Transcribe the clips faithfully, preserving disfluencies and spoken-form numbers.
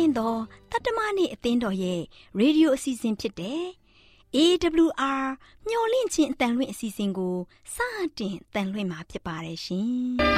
သောတတ္တမနေ့အသင်းတော်ရဲ့ရေဒီယိုအစီအစဉ်ဖြစ်တဲ့ အေး ဒဘလျူ အာ မျော်လင့်ခြင်းအတန်လွင့်အစီအစဉ်ကိုစတင်တန်လွင့်မှာဖြစ်ပါတယ်ရှင်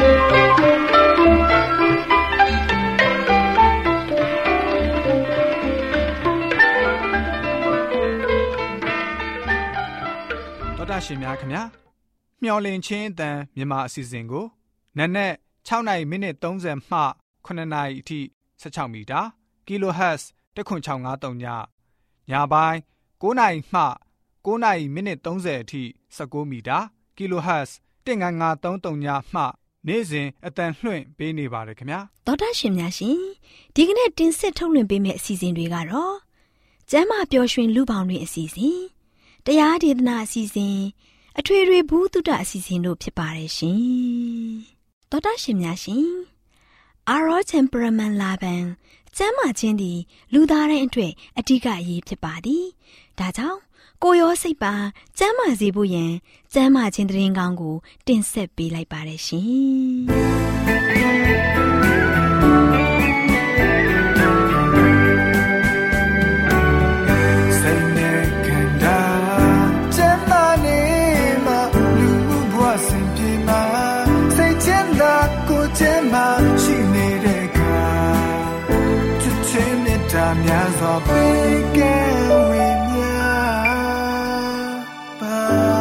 ။ဒေါက်တာရှင်များခင်ဗျာမျော်လင့်ခြင်းအတန်မြန်မာအစီအစဉ်ကိုနက်နက်၆နာရီမိနစ်၃၀မှခုနှစ်နာရီအထိ၁၆မီတာ Kilohertz တစ်ခွန်း၆၅၃ညညပိုင်း၉နာရီမှ၉နာရီမိနစ်၃၀အထိ၁၉မီတာ Kilohertz တစ်ငါးငါးသုံးသုံးညမှနေ့စဉ်အတန်လွှင့်ပေးနေပါတယ်ခင်ဗျာဒေါက်တာရှင်များရှင်ဒီကနေ့တင်ဆက်ထုတ်လွှင့်ပေးမယ့်အစီအစဉ်တွေကတော့ကျမ်းမာပျော်ရွှင်လူပေါင်းတွင်အစီအစဉ်တရားဒေသနာအစီအစဉ်အထွေထွေဘုဒ္ဓအစီအစဉ်တို့ဖြစ်ပါတယ်ရှင်ဒေါက်တာရှင်များရှင် Our temperament လာပန်ကျမ်းမာခြင်းသည်လူသားတိုင်းအတွက်အဓိကအရေးဖြစ်ပါသည်ဒါကြောင့်ကိုယ်ရောစိတ်ပါကျမ်းမာစေဖို့ယင်ကျမ်းမာခြင်းသတင်းကောင်းကိုတင်ဆက်ပေးလိုက်ပါတယ်ရှင်များစွာပေးကဲဝေမျှပါ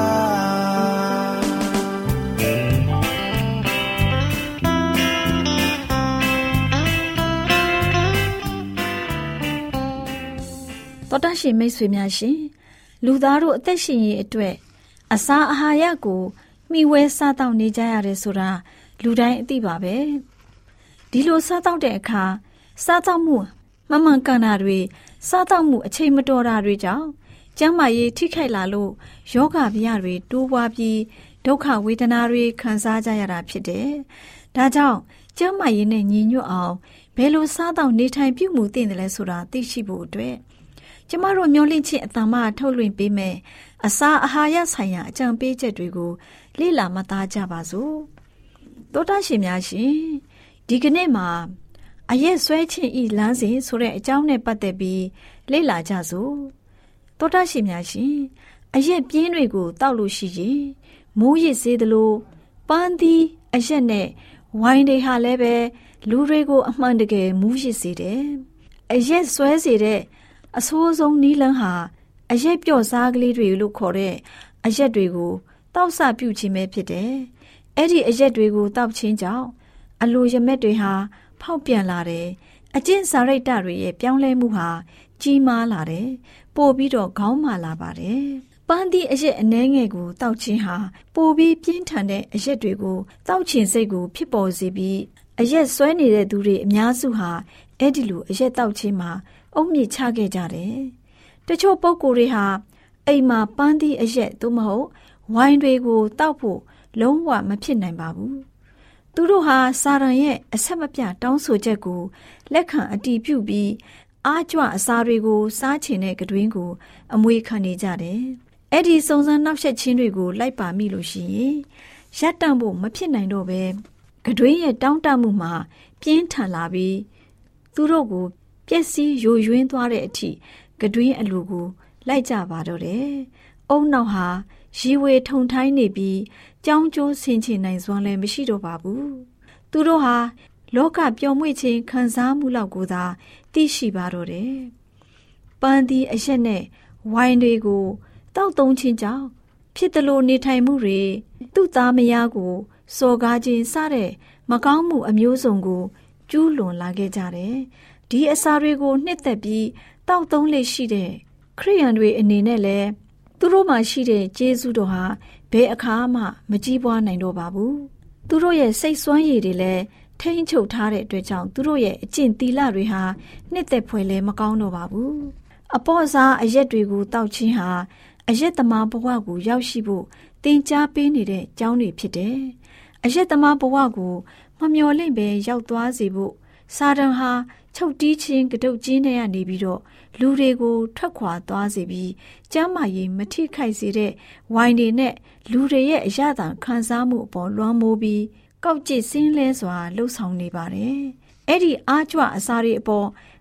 တော်တရှိမိတ်ဆွေများရှင်လူသားတို့အသက်ရှင်ရေးအတွက်အစာအာဟာရကိုမျှဝဲစားတောက်နေကြရတယ်ဆိုတာလူတိုင်းအသိပါပဲဒီလိုစားတောက်တဲ့အခါစားတောက်မှုမမှန်ကန်တာတွေစားတောက်မှုအချိန်မတော်တာတွေကြောင့်ကျန်းမာရေးထိခိုက်လာလို့ယောဂဗျာတွေတိုးပွားပြီးဒုက္ခဝေဒနာတွေခံစားကြရတာဖြစ်တယ်။ဒါကြောင့်ကျန်းမာရေးနဲ့ညီညွတ်အောင်ဘယ်လိုစားတောက်နေထိုင်ပြုမှုသင့်တယ်လဲဆိုတာသိရှိဖို့အတွက်ကျမတို့မျှဝင့်ခြင်းအတ္တမထုတ်လွှင့်ပေးမယ်အစာအာဟာရဆိုင်ရာအကြံပေးချက်တွေကိုလေ့လာမှတ်သားကြပါစို့။သောတာရှင်များရှင်ဒီကနေ့မှာအရက်ဆွဲခြင်းဤလမ်းစဉ်ဆိုတဲ့အကြောင်းနဲ့ပတ်သက်ပြီးလေ့လာကြစို့သောတာရှင်များရှင်အရက်ပြင်းတွေကိုတောက်လို့ရှိရင်မိုးရစ်စေးသလိုပန်းသီးအရက်နဲ့ဝိုင်းတွေဟာလည်းပဲလူတွေကိုအမှန်တကယ်မူးရစ်စေတယ်အရက်ဆွဲစေတဲ့အဆိုးဆုံးနီးလန်းဟာအရက်ပြော့စားကလေးတွေလို့ခေါ်တဲ့အရက်တွေကိုတောက်ဆပြုတ်ခြင်းပဲဖြစ်တယ်အဲ့ဒီအရက်တွေကိုတောက်ခြင်းကြောင့်အလိုရမက်တွေဟာဖောက်ပြန်လာတယ်အကျင့်စာရိတ္တတွေရဲ့ပြောင်းလဲမှုဟာကြီးမားလာတယ်ပို့ပြီးတော့ခေါင်းမာလာပါတယ်ပန်းသီးအရက်အနှဲငယ်ကိုတောက်ခြင်းဟာပို့ပြီးပြင်းထန်တဲ့အရက်တွေကိုတောက်ခြင်းစိတ်ကိုဖြစ်ပေါ်စေပြီးအရက်ဆွဲနေတဲ့သူတွေအများစုဟာအဲ့ဒီလိုအရက်တောက်ခြင်းမှာအုံမြင့်ချခဲ့ကြတယ်တချို့ပုဂ္ဂိုလ်တွေဟာအိမ်မှာပန်းသီးအရက်သို့မဟုတ်ဝိုင်းတွေကိုတောက်ဖို့လုံးဝမဖြစ်နိုင်ပါဘူးသူတို့ဟာစာရန်ရဲ့အဆက်မပြတ်တောင်းဆိုချက်ကိုလက်ခံအတည်ပြုပြီးအားကြွအစာတွေကိုစားချင်တဲ့ကတွင်ကိုအမွေခံနေကြတယ်။အဲ့ဒီစုံစမ်းနှောက်ယှက်ခြင်းတွေကိုလိုက်ပါမိလို့ရှိရင်ရပ်တန့်ဖို့မဖြစ်နိုင်တော့ပဲကတွင်ရဲ့တောင်းတမှုမှာပြင်းထန်လာပြီးသူတို့ကိုပျက်စီးယိုယွင်းသွားတဲ့အထိကတွင်အလိုကိုလိုက်ကြပါတော့တယ်။အုံနောက်ဟာရီဝေထုံထိုင်းနေပြီးကြောင်းကျိုးဆင်ခြင်နိုင်စွမ်းလည်းမရှိတော့ပါဘူးသူတို့ဟာလောကပျော်မွေ့ခြင်းခံစားမှုလောက်ကိုသာသိရှိပါတော့တယ်ပန်းသီးအရက်နဲ့ဝိုင်းတွေကိုတောက်သုံးခြင်းကြောင့်ဖြစ်သလိုနေထိုင်မှုတွေသူ့သားမယားကိုစော်ကားခြင်းစတဲ့မကောင်းမှုအမျိုးစုံကိုကျူးလွန်လာခဲ့ကြတယ်ဒီအစာတွေကိုနှစ်သက်ပြီးတောက်သုံးလေရှိတဲ့ခရိယန်တွေအနေနဲ့လည်းသူတို့မှာရှိတဲ့ကျေးဇူးတော်ဟာဘယ်အခါမှမကြီးပွားနိုင်တော့ပါဘူးသူတို့ရဲ့စိတ်စွမ်းရည်တွေလည်းထိန်းချုပ်ထားတဲ့အတွက်ကြောင့်သူတို့ရဲ့အကျင့်သီလတွေဟာနှစ်သက်ဖွယ်လည်းမကောင်းတော့ပါဘူးအပေါ့စားအရက်တွေကိုတောက်ခြင်းဟာအရက်သမားဘဝကိုရောက်ရှိဖို့သင်ကြားပေးနေတဲ့ကျောင်းတွေဖြစ်တယ်အရက်သမားဘဝကိုမမျှော်လင့်ပဲရောက်သွားစေဖို့စာတန်ဟာချုပ်တီးခြင်းကတုတ်ကျင်းတွေကနေပြီးတော့လူတွေကိုထွက်ခွာသွားစေပြီးကျမ်းမာရေးမထိခိုက်စေတဲ့ဝိုင်းတွေနဲ့လူတွေရဲ့အရသာခံစားမှုအပေါ်လွှမ်းမိုးပြီးကောက်ကျစ်စင်းလဲစွာလှုပ်ဆောင်နေပါတယ်။အဲ့ဒီအားကြွအစာတွေအပေါ်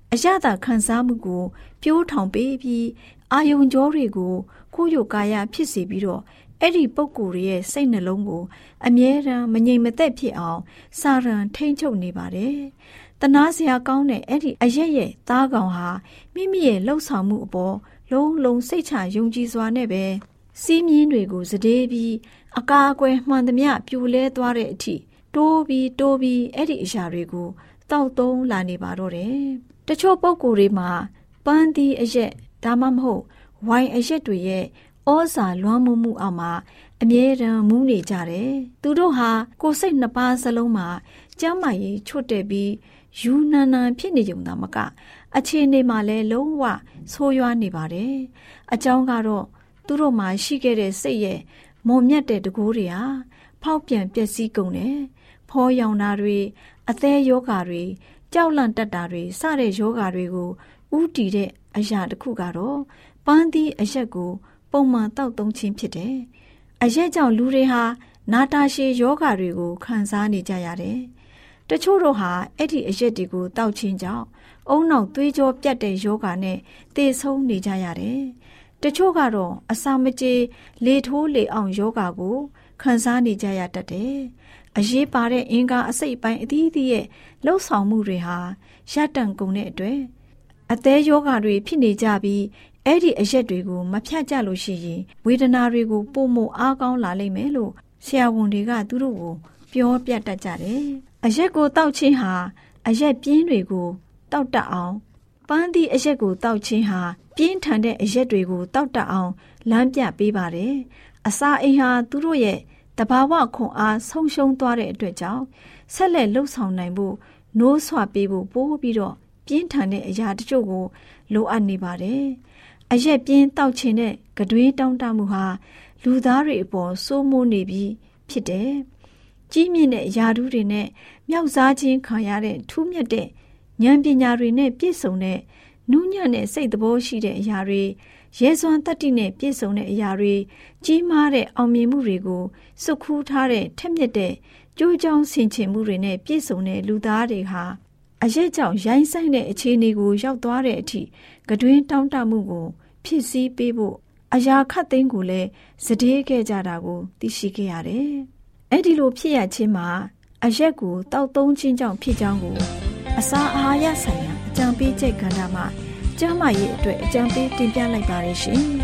အရသာခံစားမှုကိုပြိုးထောင်ပေးပြီးအာယုံကြောတွေကိုကိုယ်ယုတ်ကာယဖြစ်စေပြီးတော့အဲ့ဒီပုဂ္ဂိုလ်ရဲ့စိတ်နှလုံးကိုအမြဲတမ်းမငြိမ်မသက်ဖြစ်အောင်စာရန်ထိန်းချုပ်နေပါတယ်။တနာစရာကောင်းတဲ့အဲ့ဒီအရက်ရဲ့သားကောင်ဟာမိမိရဲ့လှုပ်ဆောင်မှုအပေါ်လုံးလုံးစိတ်ချယုံကြည်စွာနဲ့ပဲစီးမြင်းတွေကိုစတေးပြီးအကာအကွယ်မှန်သမျှပြိုလဲသွားတဲ့အထိတိုးပြီးတိုးပြီးအဲ့ဒီအရာတွေကိုတောက်သုံးလာနေပါတော့တယ်။တချို့ပုဂ္ဂိုလ်တွေမှာပန်းသီးအရက်ဒါမှမဟုတ်ဝိုင်အရက်တွေရဲ့ဩဇာလွှမ်းမိုးမှုအောက်မှာအမြဲတမ်းမူးနေကြတယ်။သူတို့ဟာကိုယ်စိတ်နှစ်ပါးစလုံးမှာကျမ်းမာရေးချွတ်တက်ပြီးယူနန်နန်ဖြစ်နေကြတာမကအခြေအနေမှာလည်းလုံးဝဆိုးရွားနေပါတယ်။အကြောင်းကတော့သူတို့မှာရှိခဲ့တဲ့စိတ်ရဲ့မုံမြတ်တဲ့တကိုးတွေဟာဖောက်ပြန်ပျက်စီးကုန်တယ်။ဖောရောင်တာတွေအသေးယောဂါတွေကြောက်လန့်တတ်တာတွေစတဲ့ယောဂါတွေကိုဥတီတဲ့အရာတစ်ခုကတော့ပန်းသီးအရက်ကိုပုံမှန်တောက်သုံးခြင်းဖြစ်တယ်။အရက်ကြောင့်လူတွေဟာနာတာရှည်ယောဂါတွေကိုခံစားနေကြရတယ်။တချို့တို့ဟာအဲ့ဒီအရက်တွေကိုတောက်ခြင်းကြောင့်အုံနောက်သွေးကြောပြတ်တဲ့ယောဂါနဲ့သေဆုံးနေကြရတယ်။တချို့ကတော့အစာမကြေလေထိုးလေအောင်ယောဂါကိုခံစားနေကြရတတ်တယ်။အရေးပါတဲ့အင်္ဂါအစိတ်ပိုင်းအသီးသီးရဲ့လှုပ်ဆောင်မှုတွေဟာရပ်တန့်ကုန်တဲ့အတွက်အသေးယောဂါတွေဖြစ်နေကြပြီးအဲ့ဒီအရက်တွေကိုမဖြတ်ကြလို့ရှိရင်ဝေဒနာတွေကိုပိုမိုအားကောင်းလာလိမ့်မယ်လို့ဆရာဝန်တွေကသူတို့ကိုပြောပြတတ်ကြတယ်။အရက်ကိုတောက်ခြင်းဟာအရက်ပြင်းတွေကိုတောက်တတ်အောင်ပန်းသီးအရက်ကိုတောက်ခြင်းဟာပြင်းထန်တဲ့အရက်တွေကိုတောက်တတ်အောင်လမ်းပြပေးပါတယ်။အစာအိမ်ဟာသူတို့ရဲ့တဘာဝခွန်အားဆုံးရှုံးသွားတဲ့အတွက်ကြောင့်ဆက်လက်လှုပ်ဆောင်နိုင်ဖို့နိုးဆွပေးဖို့ပို့ပြီးတော့ပြင်းထန်တဲ့အရာတချို့ကိုလိုအပ်နေပါတယ်။အရက်ပြင်းတောက်ခြင်းနဲ့ကတွင်းတောင်းတမှုဟာလူသားတွေအပေါ်စိုးမိုးနေပြီးဖြစ်တယ်။ကြီးမြင့်တဲ့ယာဓုတွေနဲ့မြောက်စားခြင်းခံရတဲ့ထူးမြတ်တဲ့ဉာဏ်ပညာတွေနဲ့ပြည့်စုံတဲ့နူးညံ့တဲ့စိတ်သဘောရှိတဲ့အရာတွေရဲစွမ်းတတ္တိနဲ့ပြည့်စုံတဲ့အရာတွေကြီးမားတဲ့အောင်မြင်မှုတွေကိုစုခူးထားတဲ့ထက်မြက်တဲ့ကြိုးကြောင်ဆင်ခြင်မှုတွေနဲ့ပြည့်စုံတဲ့လူသားတွေဟာအရက်ကြောင့်ရိုင်းဆိုင်တဲ့အခြေအနေကိုရောက်သွားတဲ့အထိကတွင်းတောင်းတမှုကိုဖြစ်စည်းပေးဖို့အရာခတ်သိမ်းကိုလည်းစတေးခဲ့ကြတာကိုသိရှိခဲ့ရတယ်။အဲ့ဒီလိုဖြစ်ရခြင်းမှာအရက်ကိုတောက်သုံးခြင်းကြောင့်ဖြစ်ကြောင်းကိုအစာအာဟာရဆိုင်ရာအကြံပေးချက်ကဏ္ဍမှာကျန်းမာရေးအတွက်အကြံပေးတင်ပြလိုက်ပါရရှင်။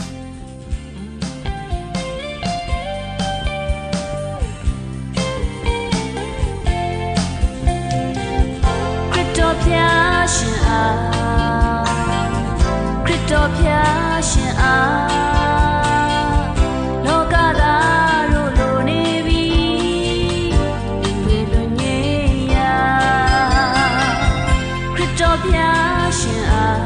ခရစ်တော်ဖျားရှင်အားခရစ်တော်ဖျားရှင်အားလောကသားတို့လိုနေပြီပြေလွန်ငြိမ်းရာခရစ်တော်ဖျားရှင်အား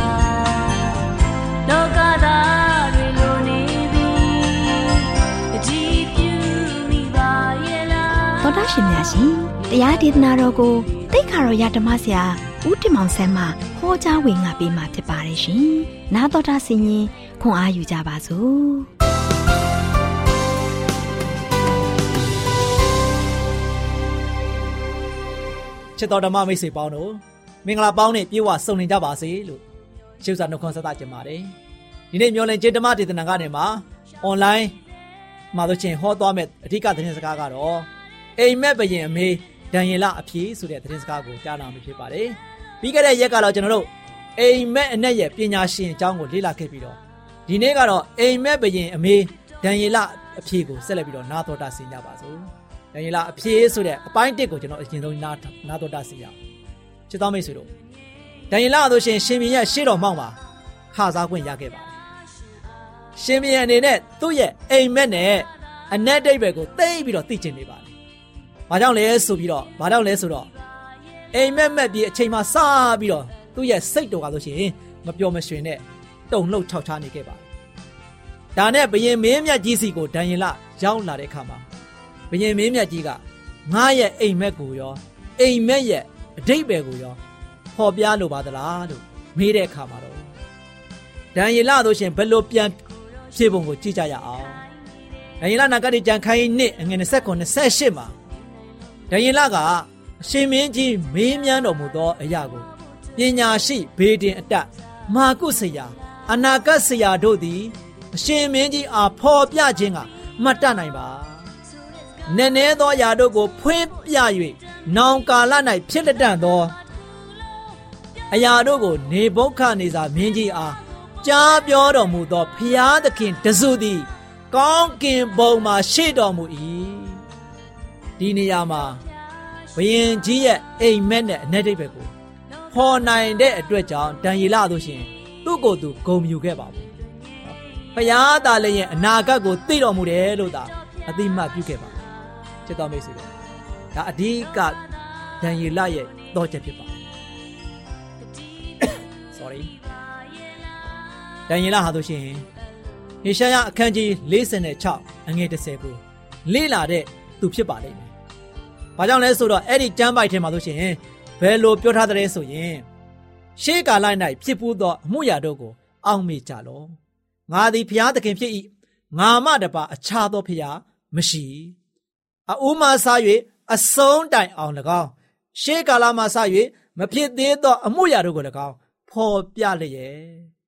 လောကသားတွေလိုနေပြီအကြည့်ပြုမိပါရဲ့လားသောတာရှင်များရှင်တရားဒေသနာတော်ကိုသိက္ခာတော်ရဓမ္မဆရာဦးတင်မောင်ဆန်းမှဟောကြားဝင်ငါပေးมาဖြစ်ပါတယ်ရှင်။နာတော်တာဆင်ရင်ခွန်အားယူကြပါစို့။ချစ်တော်ဓမ္မမိတ်ဆွေပေါင်းတို့မင်္ဂလာပေါင်းနဲ့ပြေဝဆုံနေကြပါစေလို့ရှုပ်စာနှုတ်ခွန်းဆက်တာကြပါတယ်။ဒီနေ့မျော်လင့်ခြင်းဓမ္မဒေသနာကနေမှာအွန်လိုင်းမှာတို့ချင်းဟောသွားမဲ့အဓိကသတင်းစကားကတော့အိမ်မက်ဘယင်အမေဒံယေလအဖြေဆိုတဲ့သတင်းစကားကိုကြားနာမှာဖြစ်ပါတယ်။ပြီးခဲ့တဲ့ရက်ကတော့ကျွန်တော်တို့အိမ်မက်အနက်ရဲ့ပညာရှင်အကြောင်းကိုလေ့လာခဲ့ပြီးတော့ဒီနေ့ကတော့အိမ်မက်ဘယင်အမေဒံယေလအဖြေကိုဆက်လက်ပြီးတော့နာတော်တာဆင်ကြပါစို့။ဒံယေလအဖြေဆိုတဲ့အပိုင်းတစ်ကိုကျွန်တော်အရင်ဆုံးနာနာတော်တာဆင်ရအောင်။ချစ်တော်မိတ်ဆွေတို့ဒံယေလဆိုရှင်ရှင်ဘုရင်ရဲ့ရှေ့တော်မှောက်မှာခစားခွင့်ရခဲ့ပါတယ်။ရှင်ဘုရင်အနေနဲ့သူ့ရဲ့အိမ်မက်နဲ့အနက်ဒိတ်ဘက်ကိုသိပြီးတော့သိကျင်နေပါတယ်။ဘာကြောင့်လဲဆိုပြီးတော့ဘာကြောင့်လဲဆိုတော့အိမ်မက်မက်ပြီးအချိန်မှစပြီးတော့သူ့ရဲ့စိတ်တော်ကဆိုရှင်မပျော်မရွှင်နဲ့တုန်လှုပ်ခြောက်ခြားနေခဲ့ပါတယ်။ဒါနဲ့ဘုရင်မင်းမြတ်ကြီးစီကိုဒံယေလရောက်လာတဲ့အခါမှာဘုရင်မင်းမြတ်ကြီးကငါရဲ့အိမ်မက်ကိုရောအိမ်မက်ရဲ့အဓိပ္ပာယ်ကိုရောဟောပြလိုပါသလားလို့မေးတဲ့အခါမှာတော့ဒံယေလဆိုရှင်ဘယ်လိုပြန်ဖြေပုံကိုကြည့်ကြရအောင်။ဒံယေလနာဂတိကျမ်းခန်းကြီးနှစ်အငယ်၂၇ ၂၈မှာဒံယေလကအရှင်မင်းကြီးမေးမြန်းတော်မူသောအရာကိုပညာရှိဘေးတင်အတတ်မာကုဆရာအနာဂတ်ဆရာတို့သည်အရှင်မင်းကြီးအားဖော်ပြခြင်းကမတတ်နိုင်ပါနည်းနည်းသောအရာတို့ကိုဖွင့်ပြ၍နောင်ကာလ၌ဖြစ်လက်တန်သောအရာတို့ကိုနေဗုခဒ်နေဇာမင်းကြီးအားကြားပြောတော်မူသောဖျားသခင်တစုသည်ကောင်းကင်ဘုံမှာရှိတော်မူ၏ဒီနေရာမှာဘုရင်ကြီးရဲ့အိမ်မက်နဲ့အ내တိတ်ပဲကိုဖော်နိုင်တဲ့အတွက်ကြောင့်ဒံယေလတို့ရှင်သူ့ကိုယ်သူဂုဏ်ယူခဲ့ပါဘူးဖျားသားလည်းရဲ့အနာဂတ်ကိုသိတော်မူတယ်လို့သာအသိမှတ်ပြုခဲ့ပါချစ်တော်မိတ်ဆွေတို့ဒါအဓိကဒံယေလရဲ့သောချက်ဖြစ်ပါ sorry ဒံယေလဟာဆိုရှင်ဟေရှာယအခန်းကြီး၄၆အငယ်၁၀ကိုလေ့လာတဲ့သူဖြစ်ပါလိမ့်မယ်။ဘာကြောင့်လဲဆိုတော့အဲ့ဒီကျမ်းပိုက်ထဲမှာဆိုရှင်ဘယ်လိုပြောထားသလဲဆိုရင်ရှေးကာလ၌ဖြစ်ပူးသောအမှုရာတို့ကိုအောက်မေ့ကြလော့။ငါသည်ဘုရားသခင်ဖြစ်၏ငါမှတပါအခြားသောဘုရားမရှိ။အဦးမှစ၍အဆုံးတိုင်အောင်၎င်းရှေးကာလမှစ၍မဖြစ်သေးသောအမှုရာတို့ကို၎င်းဖော်ပြလျက်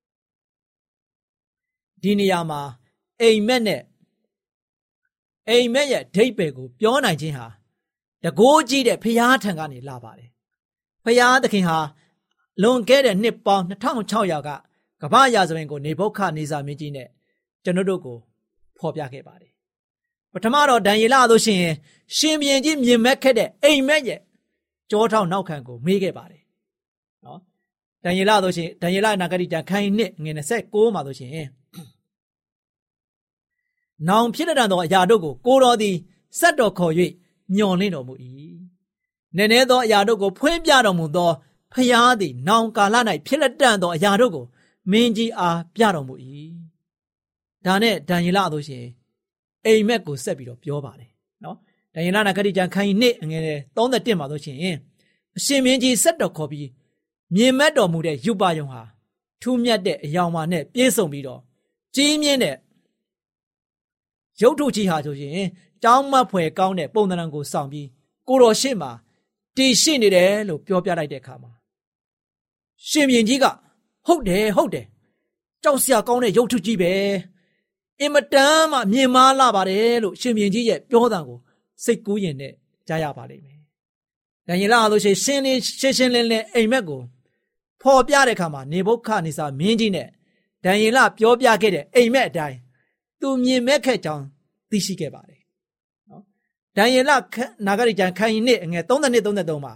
ဒီနေရာမှာအိမ်မက်နဲ့အိမ်မက်ရဲ့အဓိပ္ပာယ်ကိုပြောနိုင်ခြင်းဟာတကိုးကြီးတဲ့ဖျားထံကနေလာပါတယ်ဖျားသခင်ဟာလွန်ခဲ့တဲ့နှစ်ပေါင်းနှစ်ထောင်ခြောက်ရာကကမ္ဘာရာဇဝင်ကိုနေဗုခဒ်နေဇာမင်းကြီးနဲ့ကျွန်တော်တို့ကိုဖော်ပြခဲ့ပါတယ်ပထမတော့ဒံယေလဆိုရှင်ရှင်ဘုရင်ကြီးမြင်မဲ့ခဲ့တဲ့အိမ်မက်ရဲ့ကြောထောက်နောက်ခံကိုမေးခဲ့ပါတယ်နော်ဒံယေလဆိုရှင်ဒံယေလနာဂတိတန်ခိုင်းနှစ်ငွေ၂၉မှာဆိုရှင်နောင်ဖြစ်တဲ့သောအရာတို့ကိုကိုတော်သည်စက်တော်ခေါ်၍ညွန်လင့်တော်မူ၏နည်းနည်းသောအရာတို့ကိုဖွင့်ပြတော်မူသောဖျားသည်နောင်ကာလ၌ဖြစ်လက်တန်သောအရာတို့ကိုမင်းကြီးအားပြတော်မူ၏ဒါနဲ့ဒံယေလဆိုရှင်အိမ်မက်ကိုဆက်ပြီးတော့ပြောပါတယ်နော်ဒံယေလနာဂတိကျမ်းခန်းကြီးနှစ်ငွေ၃၁မှာဆိုရှင်အရှင်မင်းကြီးစက်တော်ခေါ်ပြီးမြင်မက်တော်မူတဲ့ယူပါယုံဟာထူးမြတ်တဲ့အယောင်ပါနဲ့ပြည့်စုံပြီးတော့ကြီးမြင့်တဲ့ရုပ်ထုကြီးဟာဆိုရင်တောင်းမဖွယ်ကောင်းတဲ့ပုံသဏ္ဍာန်ကိုဆောင်ပြီးကိုတော်ရှေ့မှာတည်ရှိနေတယ်လို့ပြောပြလိုက်တဲ့အခါမှာရှင်ဘုရင်ကြီးကဟုတ်တယ်ဟုတ်တယ်ကြောက်စရာကောင်းတဲ့ရုပ်ထုကြီးပဲအင်မတန်မှမြင်မာလာပါတယ်လို့ရှင်ဘုရင်ကြီးရဲ့ပြောတာကိုစိတ်ကူးရင်နဲ့ကြားရပါလိမ့်မယ်။ဒံယေလဆိုရှင်ရှင်းနေရှင်းရှင်းလင်းလင်းအိမ်မက်ကိုဖော်ပြတဲ့အခါမှာနေဗုခဒ်နေဇာမင်းကြီးနဲ့ဒံယေလပြောပြခဲ့တဲ့အိမ်မက်အတိုင်းသူမြင်မဲ့ခဲ့ကြောင်းသိရှိခဲ့ပါတယ်နော်ဒံယေလနာဂတိကျမ်းခန်းကြီးနှစ်အငယ်၃၂ ၃၃မှာ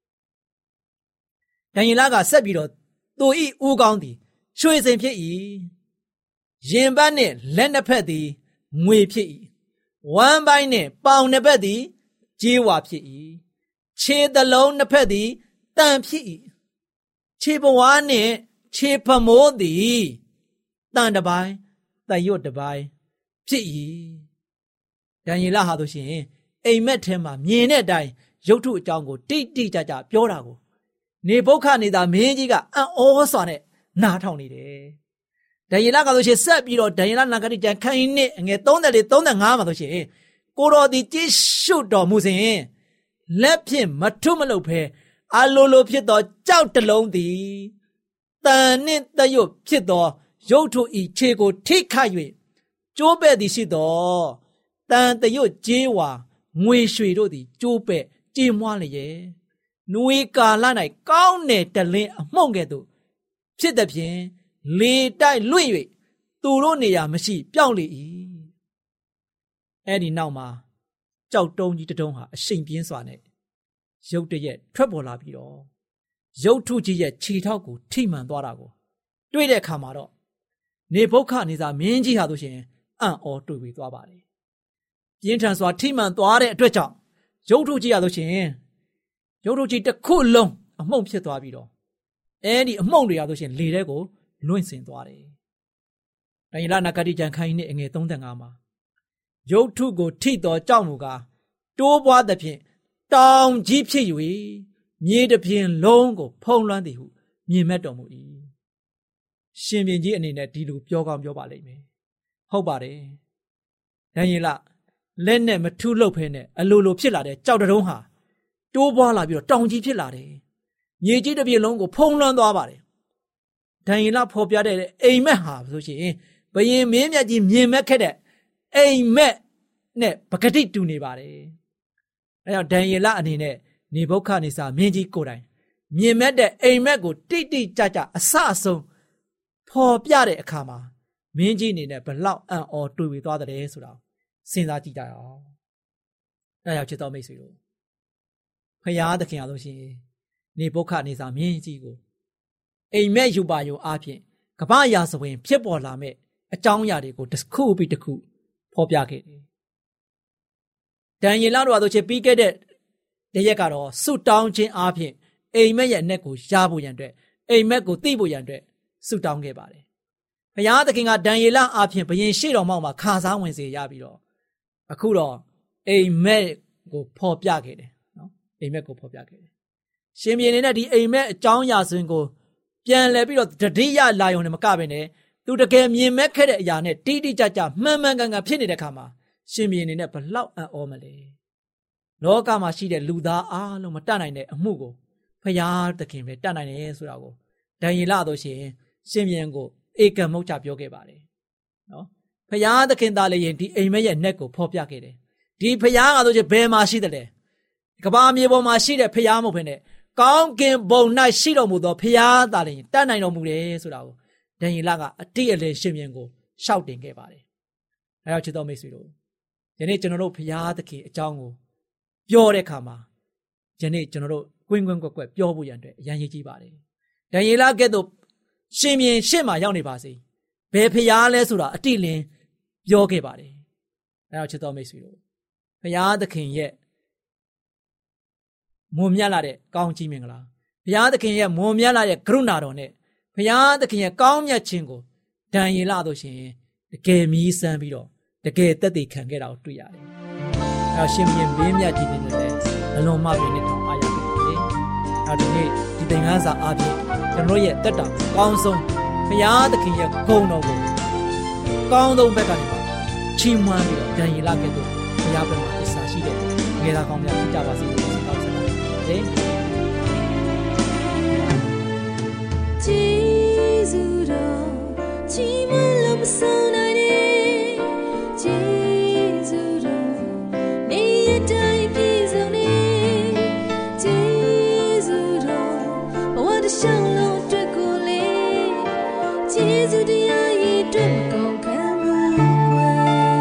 ဒံယေလကဆက်ပြီးတော့သူဤဦးကောင်းသည်ရွှေစင်ဖြစ်၏ရင်ပတ်နှင့်လက်နှစ်ဖက်သည်ငွေဖြစ်၏ဝမ်းပိုင်းနှင့်ပေါင်နှစ်ဖက်သည်ကြေးဝါဖြစ်၏ခြေသလုံးနှစ်ဖက်သည်တန်ဖြစ်၏ခြေပဝါးနှင့်ခြေဖမိုးသည်တန်တစ်ပိုင်းတရွတ်တစ်ပိုင်းဖြစ်၏ဒံယေလဟာဆိုရှင်အိမ်မက်ထဲမှာမြင်တဲ့အတိုင်းရုပ်ထုအကြောင်းကိုတိတိကျကျပြောတာကိုနေဗုခဒ်နေဇာမင်းကြီးကအံ့ဩစွာနဲ့နားထောင်နေတယ်ဒံယေလကဆိုရှင်ဆက်ပြီးတော့ဒံယေလနာဂတိကျမ်းခန်းကြီးနှစ်ငယ်၃၄ ၃၅မှာဆိုရှင်ကိုတော်သည်ကြည့်ရှုတော်မူစဉ်လက်ဖြင့်မထုမလုပ်ဘဲအလိုလိုဖြစ်သောကြောက်တလုံးသည်တန်နှင့်တရွတ်ဖြစ်သောရုပ်ထုဤခြေကိုထိခိုက်၍ကျိုးပဲ့သည်ရှိသောတန်တရွတ်ကြေးဝါငွေရွှေတို့သည်ကျိုးပဲ့ကြေးမွားလျက်နွေကာလ၌ကောင်းတဲ့တလင်းအမှုန့်ကဲ့သို့ဖြစ်သည်ဖြင့်လေတိုက်လွင့်၍သူတို့နေရာမရှိပြောင်းလေ၏အဲ့ဒီနောက်မှာကြောက်တုံးကြီးတတုံးဟာအရှိန်ပြင်းစွာနဲ့ရုတ်တရက်ထွက်ပေါ်လာပြီးတော့ရုတ်ထုကြီးရဲ့ခြေထောက်ကိုထိမှန်သွားတာကိုတွေ့တဲ့အခါမှာတော့နေဗုခဒ်နေဇာမင်းကြီးဟာဆိုရှင်အံ့ဩတွေ့ပြီးသွားပါတယ်ပြင်းထန်စွာထိမှန်သွားတဲ့အတွက်ကြောင့်ရုတ်ထုကြီးဟာဆိုရှင်ရုတ်ထုကြီးတစ်ခုလုံးအမှုန့်ဖြစ်သွားပြီးတော့အဲဒီအမှုန့်တွေဟာဆိုရှင်လေထဲကိုလွင့်စင်သွားတယ်။ဒံယေလနာဂတိကျမ်းခန်းကြီးနဲ့အငယ်၃၅မှာရုတ်ထုကိုထိတော်ကြောက်မူကားတိုးပွားသဖြင့်တောင်ကြီးဖြစ်၍မြေတစ်ပြင်လုံးကိုဖုံးလွှမ်းသည်ဟုမြင်မဲ့တော်မူ၏။ရှင်ဘုရင်ကြီးအနေနဲ့ဒီလိုပြောကောင်းပြောပါလိမ့်မယ်။ဟုတ်ပါတယ်။ဒံယေလလက်နဲ့မထုလုပ်ဖဲနဲ့အလိုလိုဖြစ်လာတဲ့ကြောက်တုံးဟာတိုးပွားလာပြီးတော့တောင်ကြီးဖြစ်လာတယ်။မြေကြီးတစ်ပြည့်လုံးကိုဖုံးလွှမ်းသွားပါတယ်ဒံယေလဖော်ပြတဲ့အိမ်မက်ဟာဆိုရှင်ဘယင်မင်းမြတ်ကြီးမြင်မက်ခဲ့တဲ့အိမ်မက်နဲ့ပကတိတူနေပါတယ်အဲကြောင့်ဒံယေလအနေနဲ့နေဗုခဒ်နေဆာမင်းကြီးကိုယ်တိုင်မြင်မက်တဲ့အိမ်မက်ကိုတိတိကျကျအဆအဆုံးဖော်ပြတဲ့အခါမှာမင်းကြီးအနေနဲ့ဘလောက်အံ့ဩတွေ့ဝေသွားတယ်ဆိုတာစဉ်းစားကြည့်ကြရအောင်အဲကြောင့်ချစ်တော်မိတ်ဆွေတို့ဖယားသခင်အားလို့ရှိရင်နေဗုခဒ်နေဆာမင်းကြီးကိုအိမ်မက်ယူပါယုံအားဖြင့်ကပ္ပရာဇဝင်ဖြစ်ပေါ်လာမဲ့အကြောင်းအရာတွေကိုတစ်ခုပြီးတစ်ခုဖော်ပြခဲ့တယ်ဒံယေလတို့အားလို့ချစ်ပြီးခဲ့တဲ့တရက်ကတော့ဆုတောင်းခြင်းအားဖြင့်အိမ်မက်ရဲ့အနက်ကိုရဖို့ရန်အတွက်အိမ်မက်ကိုသိဖို့ရန်အတွက်ဆုတောင်းခဲ့ပါတယ်ဘုရားသခင်ကဒံယေလအားဖြင့်ဘုရင်ရှေ့တော်မှောက်မှာခါစားဝင်စေရပြီးတော့အခုတော့အိမ်မက်ကိုဖော်ပြခဲ့တယ်နော်အိမ်မက်ကိုဖော်ပြခဲ့တယ်ရှင်ဘုရင်နဲ့ဒီအိမ်မက်အကြောင်းအရာဆိုရင်ကိုပြန်လဲပြီးတော့တတိယလာယုံနဲ့မကဘဲနဲ့သူတကယ်မြင်မဲ့ခဲ့တဲ့အရာနဲ့တိတိကျကျမှန်မှန်ကန်ကန်ဖြစ်နေတဲ့အခါမှာရှင်ဘုရင်နဲ့ဘလောက်အံ့ဩမလဲလောကမှာရှိတဲ့လူသားအားလုံးမတတ်နိုင်တဲ့အမှုကိုဖယားသခင်ပဲတတ်နိုင်တယ်ဆိုတာကိုဒံယေလတို့ရှင်ရှင်ဘုရင်ကိုဧကမုတ်ချပြောခဲ့ပါတယ်နော်ဖယားသခင်သားလည်းရင်ဒီအိမ်မက်ရဲ့ net ကိုဖော်ပြခဲ့တယ်ဒီဖယားကဆိုချင်ဘယ်မှာရှိတယ်လဲကဘာမြေပေါ်မှာရှိတဲ့ဖယားမဟုတ်ဘဲနဲ့ကောင်းကင်ဘုံ၌ရှိတော်မူသောဖယားသားလည်းတတ်နိုင်တော်မူတယ်ဆိုတာကိုဒံယေလကအတိအလင်းရှင်ဘုရင်ကိုရှောက်တင်ခဲ့ပါတယ်အဲတော့ချစ်တော်မိတ်ဆွေတို့ယနေ့ကျွန်တော်တို့ဖယားသခင်အကြောင်းကိုပြောတဲ့အခါမှာယနေ့ကျွန်တော်တို့ကွင်းကွင်းကွက်ကွက်ပြောဖို့ရန်အတွက်အရန်ရည်ကြီးပါတယ်ဒံယေလကဲ့သို့ရှင်ဘုရင်ရှေ့မှာရောက်နေပါစေဘယ်ဖျားလဲဆိုတာအတိလင်းပြောခဲ့ပါတယ်အဲတော့ချစ်တော်မိတ်ဆွေတို့ဖျားသခင်ရဲ့မွန်မြတ်လာတဲ့ကောင်းချီးမင်္ဂလာဖျားသခင်ရဲ့မွန်မြတ်လာတဲ့ကရုဏာတော်နဲ့ဖျားသခင်ရဲ့ကောင်းမြတ်ခြင်းကိုဒံယေလတို့ရှင်တကယ်မြည်ဆန်းပြီးတော့တကယ်သက်သေခံခဲ့တာကိုတွေ့ရတယ်အဲတော့ရှင်ဘုရင်မင်းမြတ်ကြီးနေတယ်အလွန်မှပြည့်နေထောင်အားရခဲ့တယ်အဲဒီနေ့ဒီသင်ခန်းစာအားဖြင့်ကျွန်တော်ရဲ့တက်တာကောင်းဆုံးဘုရားသခင်ရဲ့ဂုဏ်တော်ကိုကောင်းဆုံးဘက်ကနေချီးမွမ်းပြီးတော့ဒံယေလကဲ့သို့ဘုရားဘက်မှာအစာရှိတဲ့ငယ်သားကောင်းများဖြစ်ကြပါစေလို့ဆုတောင်းပါတယ်။ဂျေဇုတော်ချီးမွမ်းလို့မဆုံးနိုင်တဲ့ဂျေဇုတော်နေရတိုင်းပြည့်စုံနေဂျေဇုတော်ဘဝတစ်လျှောက်လုံးအတွက်ကိုလေဂျေဇုတရားရည်အတွက်ကုန်ခံမှုခွဲ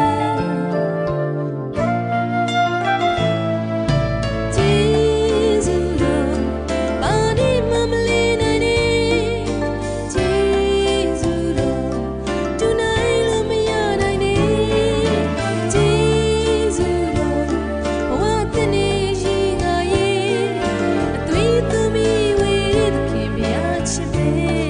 ဂျေဇုတော်ဘာနေမှမလေးနိုင်နေဂျေဇုတော်တူနိုင်လို့မရနိုင်နေဂျေဇုတော်ဘဝတည်းနေရှိငါရဲ့အသွေးသမီးဝေးတဲ့ခင်ဗျာချစ်တယ်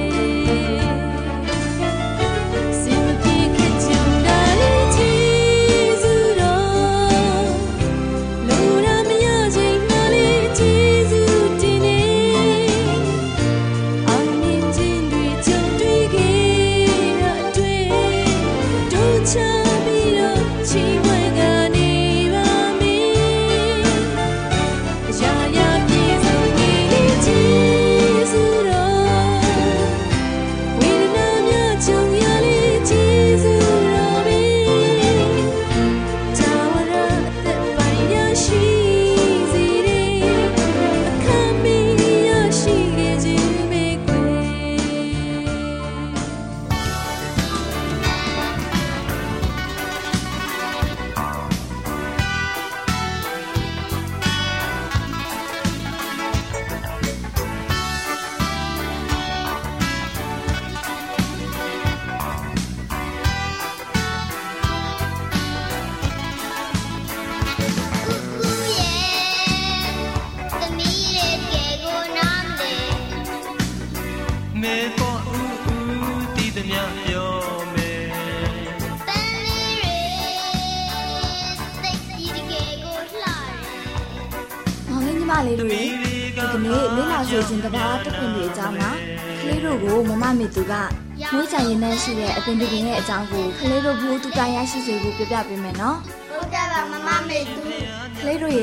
လေးတို့ဒီကနေ့လေးလာဆိုခြင်းတပါးတစ်ခွင်တွေအကြောင်းမှာကလေးတို့ကိုမမမေသူကမွေးချင်ရင်နဲ့ရှိတဲ့အပင်ပင်ရဲ့အကြောင်းကိုကလေးတို့ဘူးတူတိုင်းရရှိစေဖို့ပြပြပေးမယ်နော်ဟုတ်တယ်ပါမမမေသူကလေးတို့ရေအ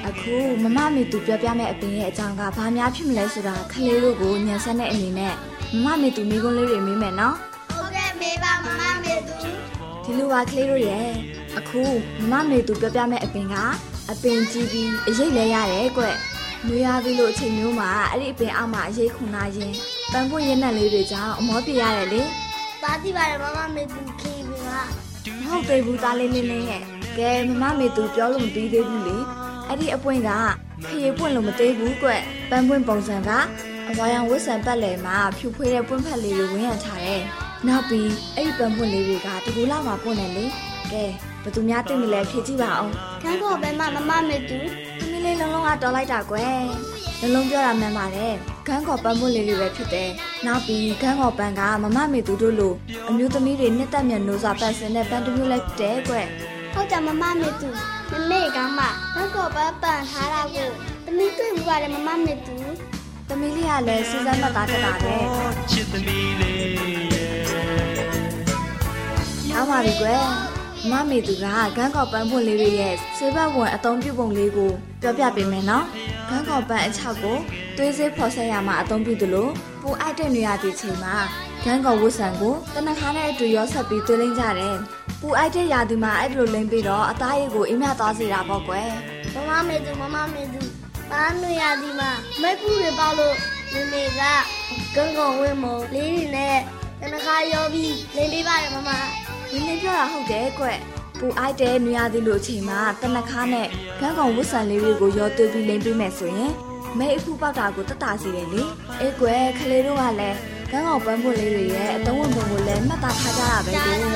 အခုမမမေသူပြောပြမယ့်အပင်ရဲ့အကြောင်းကဘာများဖြစ်မလဲဆိုတာကလေးတို့ကိုညံဆက်တဲ့အနေနဲ့မမမေသူမိကုန်းလေးတွေမေးမယ်နော်ဟုတ်ကဲ့မေးပါမမမေသူဒီလိုပါကလေးတို့ရဲ့အခုမမမေသူပြောပြမယ့်အပင်ကအပင်ကြီးပြီးအရေးလဲရတယ်ကွ။နွေရာသီလိုအချိန်မျိုးမှာအဲ့ဒီအပင်အောက်မှာအရေးခုန်လာရင်ပန်းပွင့်ရနံ့လေးတွေကြောင့်အမောပြရတယ်လေ။ပါတိပါတယ်မမမေသူခေးပြီပါ။မဟုတ်သေးဘူးသားလေးလေးလေးရဲ့။ကဲမမမေသူပြောလို့မပြီးသေးဘူးလေ။အဲ့ဒီအပွင့်ကခရီးပွင့်လို့မသေးဘူးကွ။ပန်းပွင့်ပုံစံကအဝါရောင်ဝတ်ဆံပတ်လည်မှာဖြူဖွေးတဲ့ပွင့်ဖက်လေးတွေဝန်းရံထားတယ်။နောက်ပြီးအဲ့ဒီပန်းပွင့်လေးတွေကတကူလောက်မှပွင့်တယ်လေ။ကဲဘသူများသိမလဲဖြေကြည့်ပါအောင်ခန်းကောပဲမမမမေသူသမီးလေးလုံးလုံးကတော်လိုက်တာကွယ်လုံးလုံးပြောတာမှန်ပါတယ်ခန်းကောပန်းပွင့်လေးတွေပဲဖြစ်တယ်နောက်ပြီးခန်းကောပန်းကမမမေသူတို့လိုအမျိုးသမီးတွေနှစ်သက်မြတ်နိုးစွာပတ်စင်တဲ့ပန်းတစ်မျိုးလိုက်တဲ့ကွယ်ဟုတ်တယ်မမမေသူမမေကမှခန်းကောပန်းပန်းထားတာကိုသမီးတွေ့ဘူးပါတယ်မမမေသူသမီးလေးကလည်းစူးစမ်းမှတ်သားတတ်တာပဲချစ်သမီးလေးရဲ့အားပါပြီကွယ်မမေသူကဂန်းကောက်ပန်းပွင့်လေးတွေရဲ့ဆေးဘက်ဝင်အသုံးပြုပုံလေးကိုပြောပြပေးမယ်နော်။ဂန်းကောက်ပန်းအချောက်ကိုသွေးစေးဖော်ဆက်ရမှာအသုံးပြုသလိုပူအိုက်တဲ့နေရာဒီချိန်မှာဂန်းကောက်ဝတ်ဆံကိုတနခါနဲ့အတူရောဆက်ပြီးသွေးလိမ့်ကြတယ်။ပူအိုက်တဲ့ရာသီမှာအဲ့လိုလိမ့်ပြီးတော့အသားရည်ကိုအိမ်မသွားစေတာပေါ့ကွယ်။မမမေသူမမမေသူဘာနွေရာသီမှာမိုက်ပူတွေပေါလို့မိမိကဂန်းကောက်ဝင်းမလေးတွေနဲ့တနခါရောပြီးလိမ့်ပေးပါတယ်မမ။ဒီနေ့ပြောတာဟုတ်တယ်ကွယ်။ပူအိုက်တဲ့နွေရာသီလိုအချိန်မှာတနခါနဲ့ဂန်းကောင်ဝတ်ဆံလေးတွေကိုရောသွေးပြီးလိမ့်ပေးမယ်ဆိုရင်မဲအဖူပေါက်တာကိုတတ်တာစီတယ်လေအေးကွယ်ခလေးတို့ကလည်းဂန်းကောင်ပန်းပွင့်လေးတွေရဲ့အသုံးဝင်ပုံကိုလည်းမှတ်သားထားကြတာပဲကိုခလေး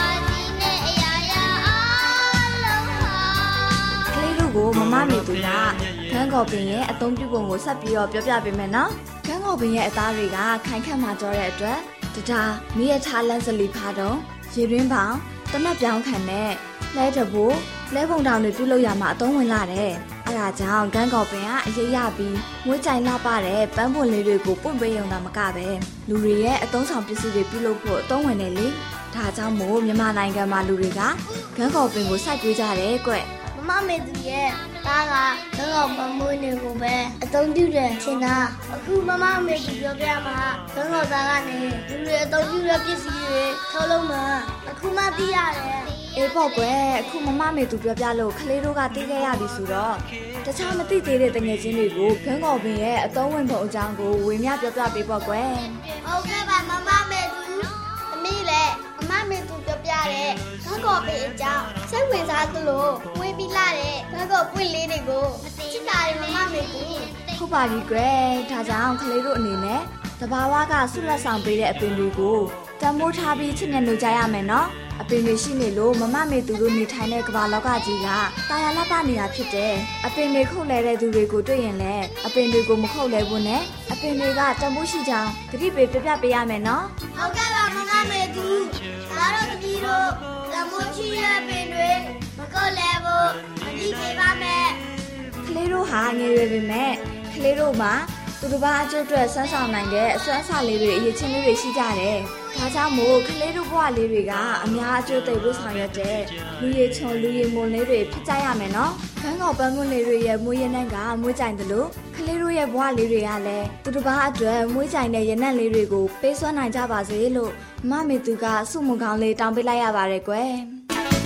တို့ကိုမမမေသူကဂန်းကောင်ပင်ရဲ့အသုံးပြုပုံကိုဆက်ပြီးတော့ပြောပြပေးမယ်နော်ဂန်းကောင်ပင်ရဲ့အသားတွေကခိုင်ခန့်မှကြောတဲ့အတွက်တဒါမိရထားလန်းစလီဖာတော့ရေရင်းပေါင်တနက်ပြောင်းခံတဲ့လဲတဘိုးလဲပုံတောင်တွေပြုလုပ်ရမှာအသုံးဝင်လာတယ်။အဲဒါကြောင့်ဂန်းကော်ပင်ကအရေးရပြီးမွေးကြိုင်လာပါတဲ့ပန်းပွင့်လေးတွေကိုပွင့်ပေးရုံသာမကပဲလူတွေရဲ့အသုံးဆောင်ပစ္စည်းတွေပြုလုပ်ဖို့အသုံးဝင်တယ်လေ။ဒါကြောင့်မို့မြန်မာနိုင်ငံမှာလူတွေကဂန်းကော်ပင်ကိုစိုက်ပျိုးကြတယ်ကွ။မမမေသူရဲ့သားကဂန်းကော်ပန်းမွေးနေကိုပဲအသုံးပြုတယ်ထင်တာ။အခုမမမေသူပြောပြမှာဂန်းကော်သားကနေလူတွေအသုံးပြုတဲ့ပစ္စည်းတွေထုတ်လုပ်မှာအခုမှသိရတယ်။အေးပေါ့ကွယ်အခုမမမေသူပြောပြလို့ခလေးတို့ကသိခဲ့ရပြီဆိုတော့တခြားမသိသေးတဲ့တငယ်ချင်းတွေကိုဂန်းကော်ပင်ရဲ့အသုံးဝင်ပုံအကြောင်းကိုဝေမျှပြောပြပေးပေါ့ကွယ်ဟုတ်ကဲ့ပါမမမေသူသမီးလည်းမမမေသူပြောပြတဲ့ဂန်းကော်ပင်အကြောင်းစိတ်ဝင်စားသလိုဝေးပြီးလာတဲ့ဂန်းကော်ပွင့်လေးတွေကိုချစ်တာတယ်မမမေသူဟုတ်ပါပြီကွယ်ဒါကြောင့်ခလေးတို့အနေနဲ့တဘာဝကဆုလက်ဆောင်ပေးတဲ့အပင်တွေကိုတမိုးထားပြီးချစ်မြတ်လို့ကြရမယ်နော်အပင်တွေရှိနေလို့မမမေသူတို့နေထိုင်တဲ့ကမ္ဘာလောကကြီးကတာယာလှပနေတာဖြစ်တယ်။အပင်တွေခုတ်လဲတဲ့သူတွေကိုတွေ့ရင်လည်းအပင်တွေကိုမခုတ်လဲဘူးနဲ့အပင်တွေကတမိုးရှိကြောင်းတတိပေးပြပြပေးရမယ်နော်။ဟုတ်ကဲ့ပါမမမေသူ။ဒါတော့တတိတို့တမိုးရှိတဲ့ပင်တွေမခုတ်လဲဘူးတတိပေးပါမယ်။ကလေးတို့ဟာငယ်ရွယ်ပေမဲ့ကလေးတို့မှာသူတို့ဘာအကျိုးအတွက်ဆန်းဆောင်နိုင်တဲ့အစွမ်းအစလေးတွေအရေးချင်းလေးတွေရှိကြတယ်။ဒါကြောင့်မို့ကလေးတို့ဘဝလေးတွေကအများအကျိုးသိဖို့ဆောင်ရွက်တဲ့လူရည်ချုံလူရည်မွန်လေးတွေဖြစ်ကြရမယ်နော်။ခန်းကောက်ပန်းကွန်းလေးတွေရဲ့မွေးရနံ့ကမွေးကြိုင်တယ်လို့ကလေးတို့ရဲ့ဘဝလေးတွေကလည်းသူတို့ဘာအတွက်မွေးကြိုင်တဲ့ရနံ့လေးတွေကိုပေးစွမ်းနိုင်ကြပါစေလို့မမေသူကစုမုံကောင်းလေးတောင်းပေးလိုက်ရပါတယ်ကွယ်။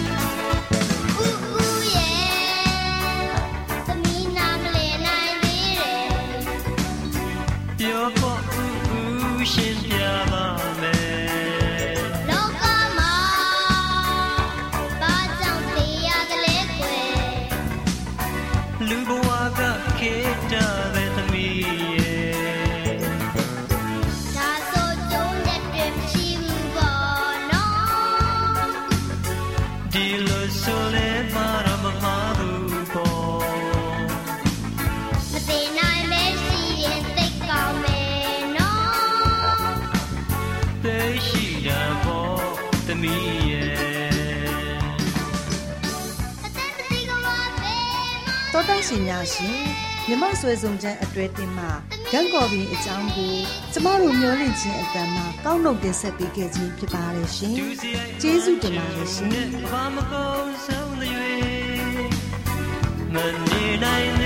ရှင်ပြပါမယ်လောကမှာဘာကြောင့်တရားကလေးကွယ်လူဘဝကခေတ္တပဲသမီးရဲ့ဒါဆိုကျုံးတဲ့တွေ့မရှိဘူးပေါ့နော်ဒီလိုဆိုလဲမှာတော့မမှားဘူးပေါ့မသိနိုင်ပဲရှိရင်သိကောင်းမယ်သမီးရဲ့တောတရှင်များရှင်မြမဆွေဆုံးချမ်းအတွဲတင်မှာဂန်းကော်ပင်အကြောင်းကိုကျမတို့မျှဝင့်ခြင်းအတန်မှာကောက်နှုတ်တင်ဆက်ပေးခဲ့ခြင်းဖြစ်ပါတယ်ရှင်ကျေးဇူးတင်ပါတယ်ရှင်ဘာမကုန်ဆုံးတဲ့မနေနိုင်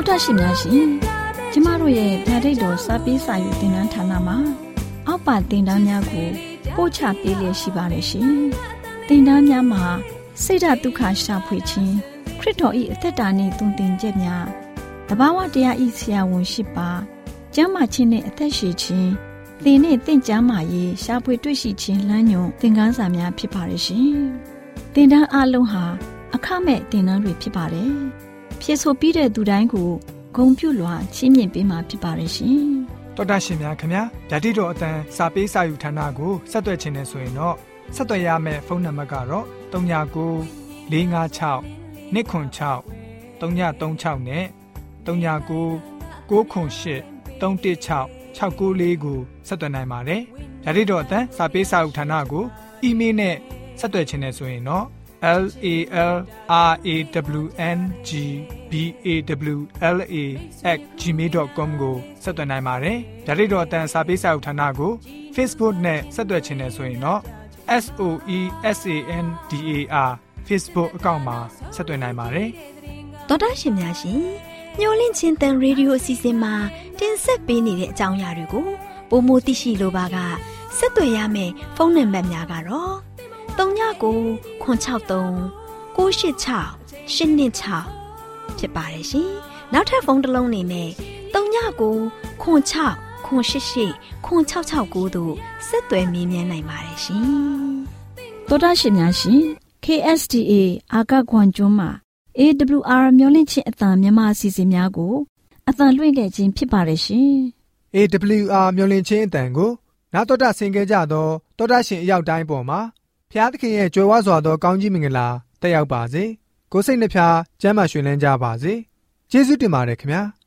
တော်တာရှင်များရှင်ကျမတို့ရဲ့ဓာတ်ရိပ်တော်စာပေးစာယူသင်တန်းဌာနမှာအောက်ပါသင်တန်းများကိုပို့ချပေးလျက်ရှိပါတယ်ရှင်သင်တန်းများမှာစိတ်ဓာတ်ဒုက္ခရှာဖွေခြင်းခရစ်တော်၏အသက်တာနှင့်တုန်တင်ချက်များတဘာဝတရားဤဆရာဝန်ရှိပါကျမ်းမာခြင်းနှင့်အသက်ရှိခြင်းသင်နှင့်တင့်ကြမာရေးရှာဖွေတွေ့ရှိခြင်းလမ်းညွန်သင်ခန်းစာများဖြစ်ပါရဲ့ရှင်သင်တန်းအလုံးဟာအခမဲ့သင်တန်းတွေဖြစ်ပါတယ်ဖြည့်ဆို့ပြီးတဲ့သူတိုင်းကိုဂုဏ်ပြုလွှာချီးမြှင့်ပေးမှာဖြစ်ပါတယ်ရှင်တော်တာရှင်များခင်ဗျာဓာတိတော်အတန်းစာပေးစာယူဌာနကိုဆက်သွယ်ခြင်းနဲ့ဆိုရင်တော့ဆက်သွယ်ရမယ့်ဖုန်းနံပါတ်ကတော့၃၉၉ ၄၅၆ ၂ခွန်၆ ၃၃၆နဲ့၃၉၉ ၉ခွန်၈ ၃၁၆ ၆၉၄ကိုဆက်သွင်းနိုင်ပါတယ်။ဓာတိတော်အတန်းစာပေးစာဥထာဏာကိုအီးမေးလ်နဲ့ဆက်သွယ်ခြင်းနဲ့ဆိုရင်တော့ l a l r a w n g b a w l a at gmail dot com ကိုဆက်သွင်းနိုင်ပါတယ်။ဓာတိတော်အတန်းစာပေးစာဥထာဏာကို Facebook နဲ့ဆက်သွယ်ခြင်းနဲ့ဆိုရင်တော့ S O E S A N D A R Facebook အကောင့်မှာဆက်သွင်းနိုင်ပါတယ်။တော်တာရှင်များရှင်ညှိုလင့်ချင်းတန်ရေဒီယိုအစီအစဉ်မှာတင်ဆက်ပေးနေတဲ့အကြောင်းအရာတွေကိုပိုမိုသိရှိလိုပါကဆက်သွယ်ရမယ့်ဖုန်းနံပါတ်များကတော့၃၉၉ ခွန်၆၃ ၉၈၆ ၈၂၆ဖြစ်ပါတယ်ရှင်။နောက်ထပ်ဖုန်းတစ်လုံးနေနဲ့၃၉၉ ခွန်၆ ခွန်၈၈ ခွန်၆၆၉တို့ဆက်သွယ်မြင်းမြန်းနိုင်ပါတယ်ရှင်။တော်တာရှင်များရှင် K S D A အာကခွန်ကျွန်းမှာA W R မျိုးလင့်ချင်းအတန်မြန်မာအစီအစဉ်များကိုအတန်လွှင့်ခဲ့ခြင်းဖြစ်ပါတယ်ရှင်။ A W R မျိုးလင့်ချင်းအတန်ကိုနာတော်တာဆင် gay ကြတော့တော်တာရှင်အရောက်တိုင်းပေါ်မှာဖျားသခင်ရဲ့ကြွယ်ဝစွာသောကောင်းကြီးမင်္ဂလာတက်ရောက်ပါစေ။ကိုယ်စိတ်နှဖျားကျမ်းမာရွှင်လန်းကြပါစေ။ကျေးဇူးတင်ပါတယ်ခင်ဗျာ။